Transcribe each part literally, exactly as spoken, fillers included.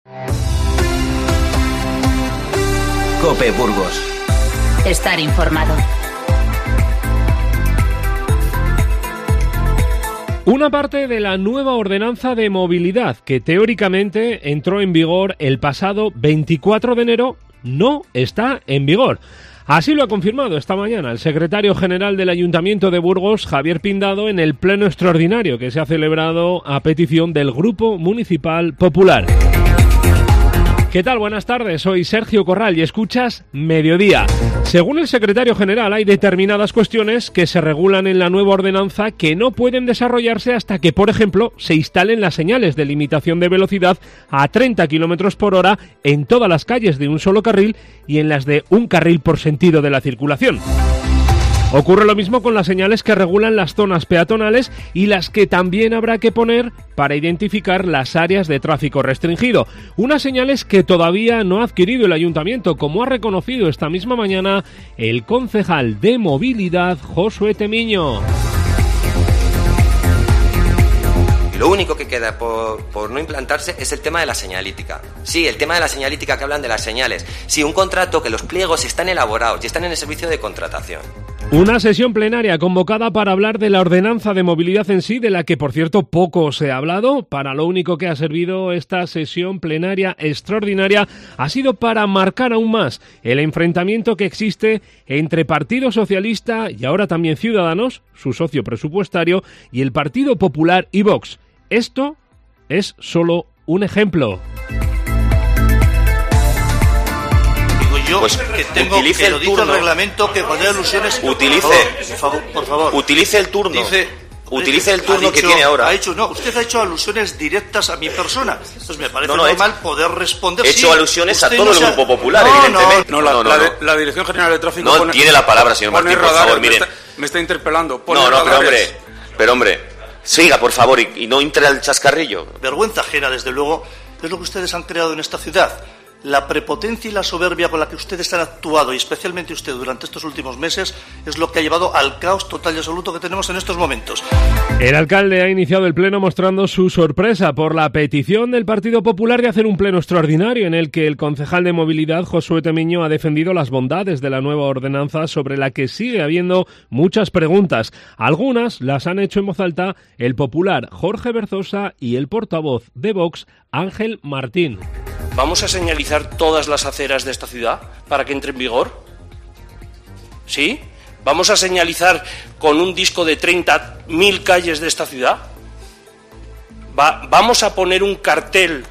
COPE Burgos. Estar informado. Una parte de la nueva ordenanza de movilidad que teóricamente entró en vigor el pasado veinticuatro de enero no está en vigor. Así lo ha confirmado esta mañana el secretario general del Ayuntamiento de Burgos, Javier Pindado, en el pleno extraordinario que se ha celebrado a petición del Grupo Municipal Popular. ¿Qué tal? Buenas tardes, soy Sergio Corral y escuchas Mediodía. Según el secretario general, hay determinadas cuestiones que se regulan en la nueva ordenanza que no pueden desarrollarse hasta que, por ejemplo, se instalen las señales de limitación de velocidad a treinta kilómetros por hora en todas las calles de un solo carril y en las de un carril por sentido de la circulación. Ocurre lo mismo con las señales que regulan las zonas peatonales y las que también habrá que poner para identificar las áreas de tráfico restringido. Unas señales que todavía no ha adquirido el ayuntamiento, como ha reconocido esta misma mañana el concejal de movilidad, Josué Temiño. Lo único que queda por, por no implantarse es el tema de la señalítica. Sí, el tema de la señalítica que hablan de las señales. Sí, un contrato que los pliegos están elaborados y están en el servicio de contratación. Una sesión plenaria convocada para hablar de la ordenanza de movilidad en sí, de la que, por cierto, poco se ha hablado. Para lo único que ha servido esta sesión plenaria extraordinaria ha sido para marcar aún más el enfrentamiento que existe entre Partido Socialista y ahora también Ciudadanos, su socio presupuestario, y el Partido Popular y Vox. Esto es solo un ejemplo. Yo pues que tengo utilice que lo el dice turno. el reglamento que poner alusiones. Utilice, por favor, por favor. Utilice el turno. Dice, utilice el turno dicho, que tiene ahora. Ha hecho, no, usted ha hecho alusiones directas a mi persona. Entonces me parece no, no, normal he, poder responder. He hecho sí, alusiones a todo no el sea, Grupo Popular, no, evidentemente. No, la, no, no, la, no. la Dirección General de Tráfico No pone, tiene la palabra, señor pone Martín, por radares, favor, mire. Me está, me está interpelando. Pone No, no, pero hombre, radares. pero hombre, siga, por favor, y, y no entre al chascarrillo. Vergüenza ajena, desde luego, es lo que ustedes han creado en esta ciudad. La prepotencia y la soberbia con la que ustedes han actuado, y especialmente usted durante estos últimos meses, es lo que ha llevado al caos total y absoluto que tenemos en estos momentos. El alcalde ha iniciado el pleno mostrando su sorpresa por la petición del Partido Popular de hacer un pleno extraordinario en el que el concejal de movilidad, Josué Temiño, ha defendido las bondades de la nueva ordenanza sobre la que sigue habiendo muchas preguntas. Algunas las han hecho en voz alta el popular Jorge Berzosa y el portavoz de Vox, Ángel Martín. ¿Vamos a señalizar todas las aceras de esta ciudad para que entre en vigor? ¿Sí? ¿Vamos a señalizar con un disco de treinta mil calles de esta ciudad? Va, ¿Vamos a poner un cartel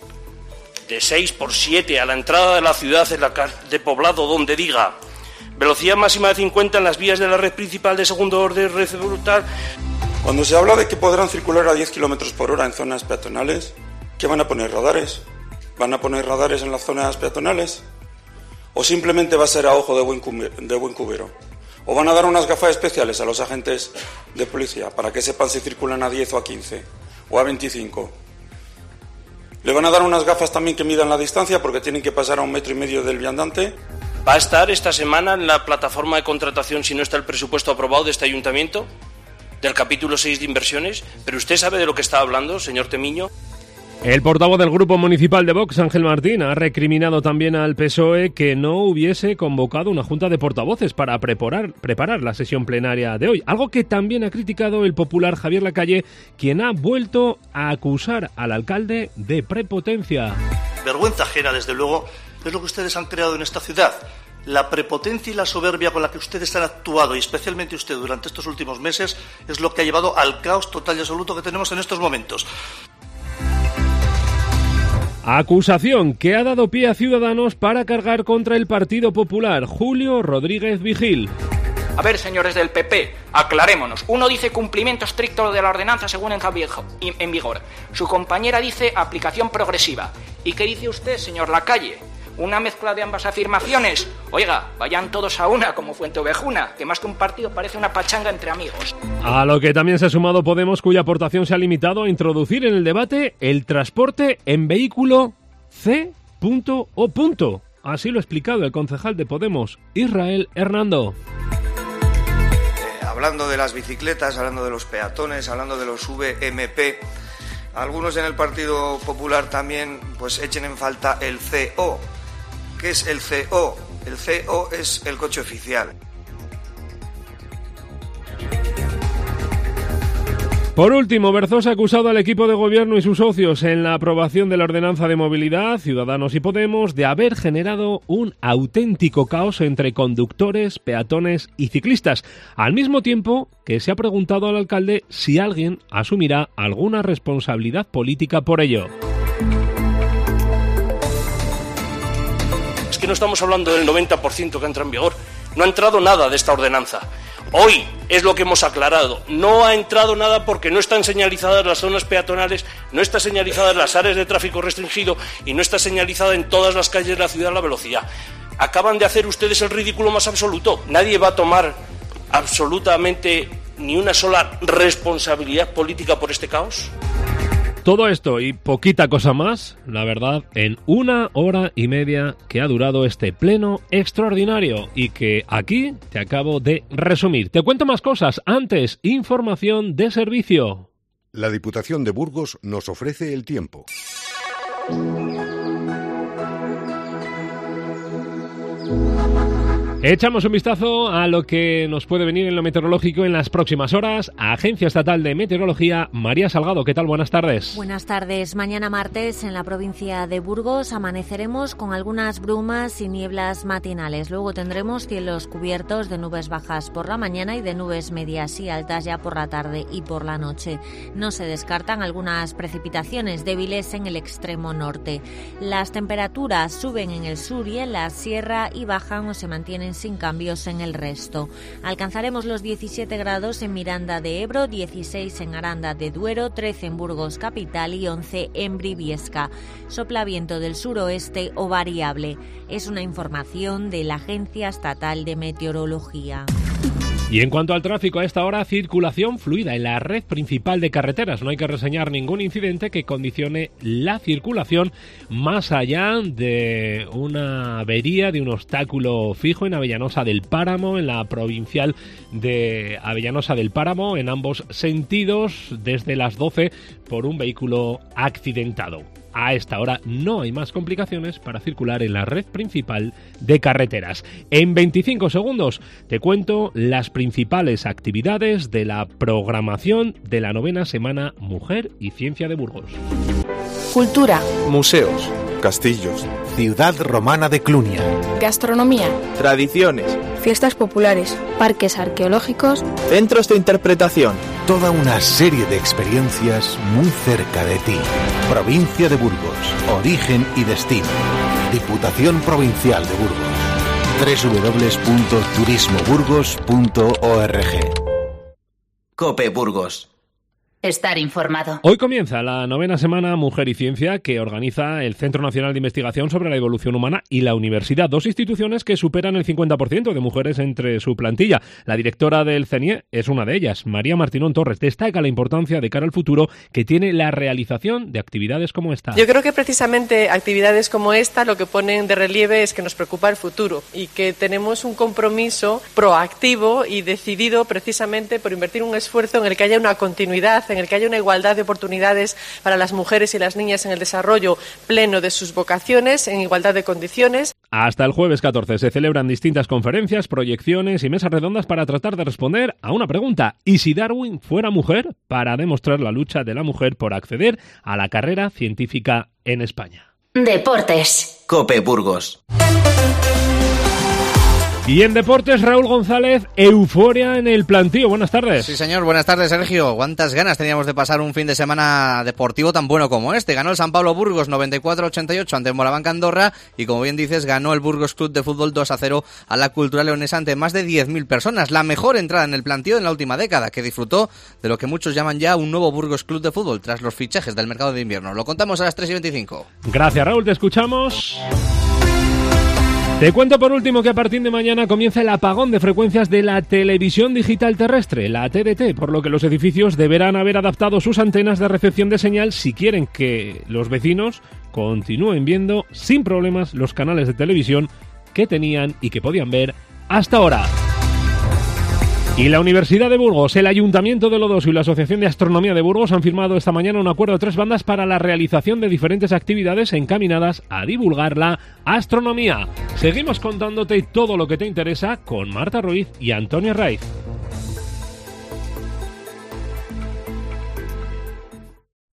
de seis por siete a la entrada de la ciudad en la de Poblado donde diga velocidad máxima de cincuenta en las vías de la red principal de segundo orden, red brutal? Cuando se habla de que podrán circular a diez kilómetros por hora en zonas peatonales, ¿qué van a poner? ¿Radares? ¿Van a poner radares en las zonas peatonales? ¿O simplemente va a ser a ojo de buen, cubero, de buen cubero? ¿O van a dar unas gafas especiales a los agentes de policía para que sepan si circulan a diez o a quince o a veinticinco? ¿Le van a dar unas gafas también que midan la distancia porque tienen que pasar a un metro y medio del viandante? ¿Va a estar esta semana en la plataforma de contratación si no está el presupuesto aprobado de este ayuntamiento? Del capítulo seis de inversiones. ¿Pero usted sabe de lo que está hablando, señor Temiño? El portavoz del Grupo Municipal de Vox, Ángel Martín, ha recriminado también al P S O E que no hubiese convocado una junta de portavoces para preparar, preparar la sesión plenaria de hoy. Algo que también ha criticado el popular Javier Lacalle, quien ha vuelto a acusar al alcalde de prepotencia. Vergüenza ajena, desde luego, es lo que ustedes han creado en esta ciudad. La prepotencia y la soberbia con la que ustedes han actuado, y especialmente usted durante estos últimos meses, es lo que ha llevado al caos total y absoluto que tenemos en estos momentos. Acusación que ha dado pie a Ciudadanos para cargar contra el Partido Popular. Julio Rodríguez Vigil. A ver, señores del P P, aclarémonos. Uno dice cumplimiento estricto de la ordenanza según entra en vigor. Su compañera dice aplicación progresiva. ¿Y qué dice usted, señor Lacalle? ¿Una mezcla de ambas afirmaciones? Oiga, vayan todos a una como Fuenteovejuna, que más que un partido parece una pachanga entre amigos. A lo que también se ha sumado Podemos, cuya aportación se ha limitado a introducir en el debate el transporte en vehículo C O. Así lo ha explicado el concejal de Podemos, Israel Hernando. Eh, hablando de las bicicletas, hablando de los peatones, hablando de los V M P, algunos en el Partido Popular también pues echen en falta el C O. ¿Qué es el C O? El C O es el coche oficial. Por último, Berzosa ha acusado al equipo de gobierno y sus socios en la aprobación de la ordenanza de movilidad, Ciudadanos y Podemos, de haber generado un auténtico caos entre conductores, peatones y ciclistas, al mismo tiempo que se ha preguntado al alcalde si alguien asumirá alguna responsabilidad política por ello. Es que no estamos hablando del noventa por ciento que entra en vigor, no ha entrado nada de esta ordenanza. Hoy es lo que hemos aclarado. No ha entrado nada porque no están señalizadas las zonas peatonales, no está señalizadas las áreas de tráfico restringido y no está señalizada en todas las calles de la ciudad la velocidad. Acaban de hacer ustedes el ridículo más absoluto. Nadie va a tomar absolutamente ni una sola responsabilidad política por este caos. Todo esto y poquita cosa más, la verdad, en una hora y media que ha durado este pleno extraordinario y que aquí te acabo de resumir. Te cuento más cosas. Antes, información de servicio. La Diputación de Burgos nos ofrece el tiempo. Echamos un vistazo a lo que nos puede venir en lo meteorológico en las próximas horas. Agencia Estatal de Meteorología, María Salgado, ¿qué tal? Buenas tardes. Buenas tardes. Mañana martes en la provincia de Burgos amaneceremos con algunas brumas y nieblas matinales. Luego tendremos cielos cubiertos de nubes bajas por la mañana y de nubes medias y altas ya por la tarde y por la noche. No se descartan algunas precipitaciones débiles en el extremo norte. Las temperaturas suben en el sur y en la sierra y bajan o se mantienen sin cambios en el resto. Alcanzaremos los diecisiete grados en Miranda de Ebro, dieciséis en Aranda de Duero, trece en Burgos capital y once en Briviesca. Sopla viento del suroeste o variable. Es una información de la Agencia Estatal de Meteorología. Y en cuanto al tráfico, a esta hora, circulación fluida en la red principal de carreteras. No hay que reseñar ningún incidente que condicione la circulación más allá de una avería, de un obstáculo fijo en Avellanosa del Páramo, en la provincial de Avellanosa del Páramo, en ambos sentidos, desde las doce, por un vehículo accidentado. A esta hora no hay más complicaciones para circular en la red principal de carreteras. En veinticinco segundos te cuento las principales actividades de la programación de la novena Semana Mujer y Ciencia de Burgos. Cultura. Museos. Castillos. Ciudad romana de Clunia. Gastronomía. Tradiciones. Fiestas populares. Parques arqueológicos. Centros de interpretación. Toda una serie de experiencias muy cerca de ti. Provincia de Burgos. Origen y destino. Diputación Provincial de Burgos. doble u doble u doble u punto turismo burgos punto org. COPE Burgos. Estar informado. Hoy comienza la novena Semana Mujer y Ciencia que organiza el Centro Nacional de Investigación sobre la Evolución Humana y la Universidad, dos instituciones que superan el cincuenta por ciento de mujeres entre su plantilla. La directora del C N I E es una de ellas, María Martínón Torres. Destaca la importancia de cara al futuro que tiene la realización de actividades como esta. Yo creo que precisamente actividades como esta lo que ponen de relieve es que nos preocupa el futuro y que tenemos un compromiso proactivo y decidido precisamente por invertir un esfuerzo en el que haya una continuidad, en el que haya una igualdad de oportunidades para las mujeres y las niñas en el desarrollo pleno de sus vocaciones, en igualdad de condiciones. Hasta el jueves catorce se celebran distintas conferencias, proyecciones y mesas redondas para tratar de responder a una pregunta: ¿y si Darwin fuera mujer?, para demostrar la lucha de la mujer por acceder a la carrera científica en España. Deportes. COPE Burgos. Y en deportes, Raúl González, euforia en el plantío. Buenas tardes. Sí, señor. Buenas tardes, Sergio. ¿Cuántas ganas teníamos de pasar un fin de semana deportivo tan bueno como este? Ganó el San Pablo Burgos noventa y cuatro a ochenta y ocho ante Morabanca Andorra y, como bien dices, ganó el Burgos Club de Fútbol dos a cero a la Cultural Leonesa ante más de diez mil personas. La mejor entrada en el plantío en la última década, que disfrutó de lo que muchos llaman ya un nuevo Burgos Club de Fútbol tras los fichajes del mercado de invierno. Lo contamos a las tres y veinticinco. Gracias, Raúl. Te escuchamos. Te cuento por último que a partir de mañana comienza el apagón de frecuencias de la televisión digital terrestre, la T D T, por lo que los edificios deberán haber adaptado sus antenas de recepción de señal si quieren que los vecinos continúen viendo sin problemas los canales de televisión que tenían y que podían ver hasta ahora. Y la Universidad de Burgos, el Ayuntamiento de Lodosa y la Asociación de Astronomía de Burgos han firmado esta mañana un acuerdo de tres bandas para la realización de diferentes actividades encaminadas a divulgar la astronomía. Seguimos contándote todo lo que te interesa con Marta Ruiz y Antonio Raiz.